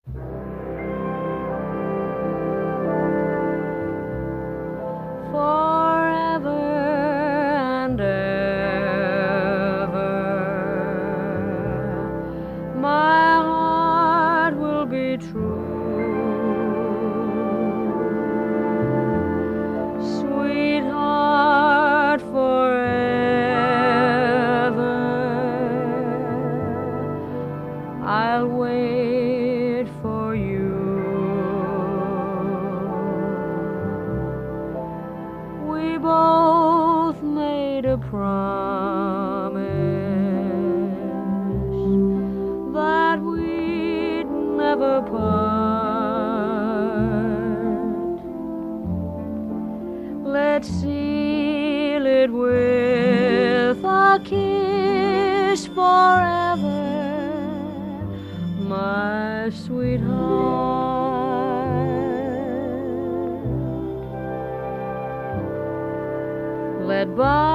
Forever and ever, my heart will be true. Sweetheart, forever, I'll wait for you. We both made a promise that we'd never part. Let's seal it with a kiss forever, my sweetheart. Let by